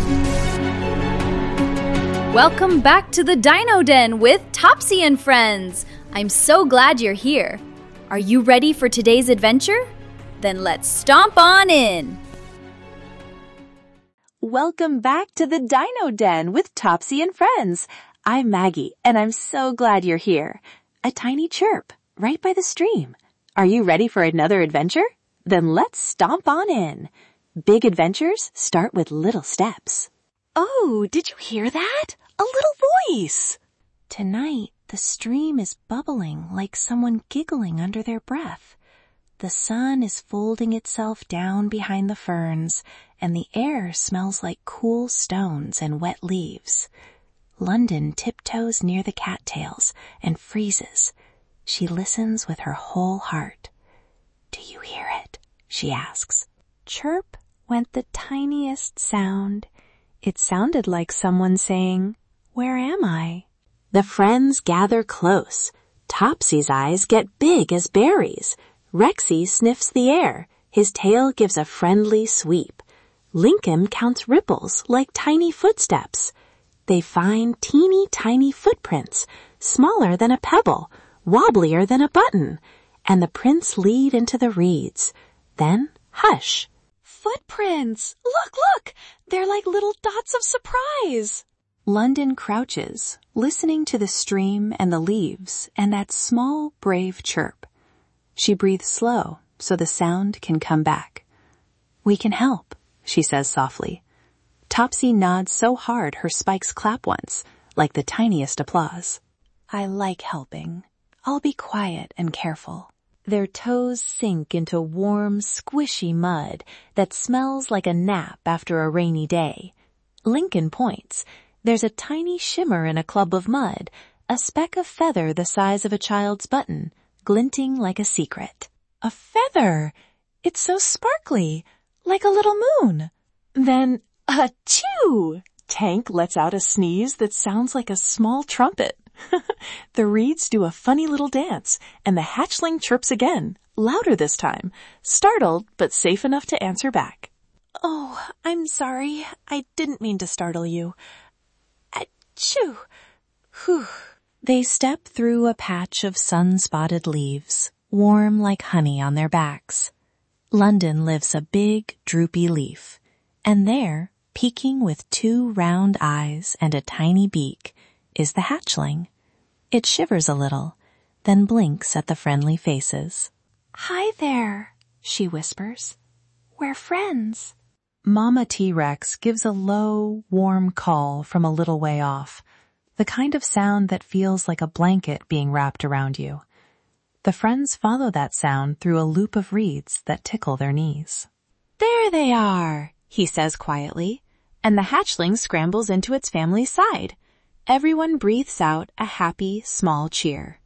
Welcome back to the Dino Den with Topsy and friends. I'm so glad you're here. Are you ready for today's adventure? Then let's stomp on in. Welcome back to the Dino Den with Topsy and friends. I'm Maggie, and I'm so glad you're here. A tiny chirp right by the stream. Are you ready for another adventure? Then let's stomp on in. Big adventures start with little steps. Oh, did you hear that? A little voice. Tonight, the stream is bubbling like someone giggling under their breath. The sun is folding itself down behind the ferns, and the air smells like cool stones and wet leaves. London tiptoes near the cattails and freezes. She listens with her whole heart. "Do you hear it?" she asks. Chirp went the tiniest sound. It sounded like someone saying, "Where am I?" The friends gather close. Topsy's eyes get big as berries. Rexy sniffs the air. His tail gives a friendly sweep. Lincoln counts ripples like tiny footsteps. They find teeny tiny footprints, smaller than a pebble, wobblier than a button, and the prints lead into the reeds. Then, hush. Footprints! Look! They're like little dots of surprise. London crouches, listening to the stream and the leaves and that small, brave chirp. She breathes slow so the sound can come back. "We can help," she says softly. Topsy nods so hard her spikes clap once, like the tiniest applause. "I like helping. I'll be quiet and careful." Their toes sink into warm, squishy mud that smells like a nap after a rainy day. Lincoln points. There's a tiny shimmer in a clump of mud, a speck of feather the size of a child's button, glinting like a secret. A feather! It's so sparkly, like a little moon. Then, achoo! Tank lets out a sneeze that sounds like a small trumpet. The reeds do a funny little dance, and the hatchling chirps again, louder this time, startled but safe enough to answer back. "Oh, I'm sorry. I didn't mean to startle you. Achoo! Whew." They step through a patch of sun-spotted leaves, warm like honey on their backs. London lifts a big, droopy leaf, and there, peeking with 2 round eyes and a tiny beak, is the hatchling. It shivers a little, then blinks at the friendly faces. "Hi there," she whispers. "We're friends." Mama T-Rex gives a low, warm call from a little way off, the kind of sound that feels like a blanket being wrapped around you. The friends follow that sound through a loop of reeds that tickle their knees. "There they are," he says quietly, and the hatchling scrambles into its family's side. Everyone breathes out a happy, small cheer.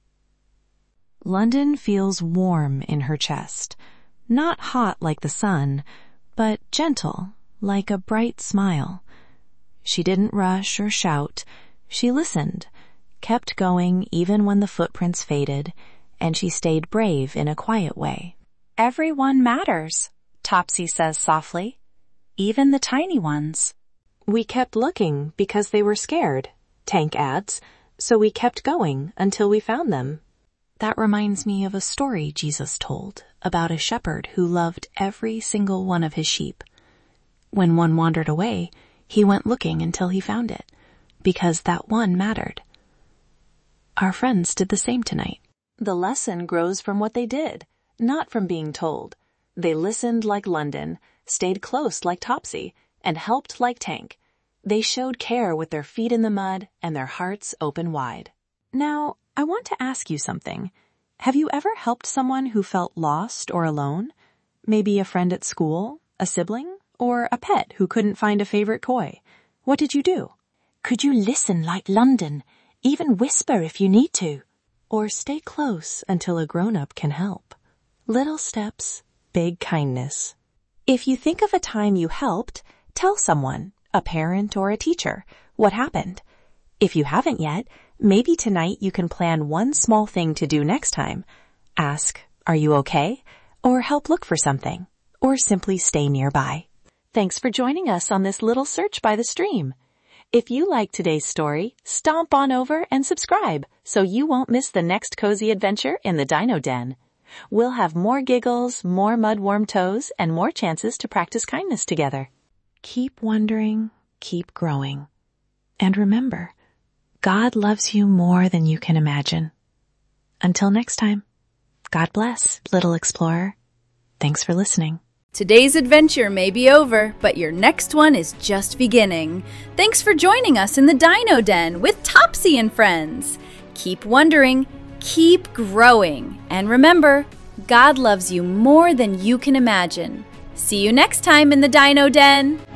London feels warm in her chest, not hot like the sun, but gentle, like a bright smile. She didn't rush or shout. She listened, kept going even when the footprints faded, and she stayed brave in a quiet way. "Everyone matters," Topsy says softly. "Even the tiny ones." "We kept looking because they were scared," Tank adds, "so we kept going until we found them." That reminds me of a story Jesus told about a shepherd who loved every single one of his sheep. When one wandered away, he went looking until he found it, because that one mattered. Our friends did the same tonight. The lesson grows from what they did, not from being told. They listened like London, stayed close like Topsy, and helped like Tank. They showed care with their feet in the mud and their hearts open wide. Now, I want to ask you something. Have you ever helped someone who felt lost or alone? Maybe a friend at school, a sibling, or a pet who couldn't find a favorite toy. What did you do? Could you listen like London, even whisper if you need to? Or stay close until a grown-up can help? Little steps, big kindness. If you think of a time you helped, tell someone, a parent or a teacher, what happened. If you haven't yet, maybe tonight you can plan one small thing to do next time. Ask, "Are you okay?" Or help look for something. Or simply stay nearby. Thanks for joining us on this little search by the stream. If you like today's story, stomp on over and subscribe so you won't miss the next cozy adventure in the Dino Den. We'll have more giggles, more mud-warm toes, and more chances to practice kindness together. Keep wondering, keep growing. And remember, God loves you more than you can imagine. Until next time, God bless, little explorer. Thanks for listening. Today's adventure may be over, but your next one is just beginning. Thanks for joining us in the Dino Den with Topsy and friends. Keep wondering, keep growing, and remember, God loves you more than you can imagine. See you next time in the Dino Den.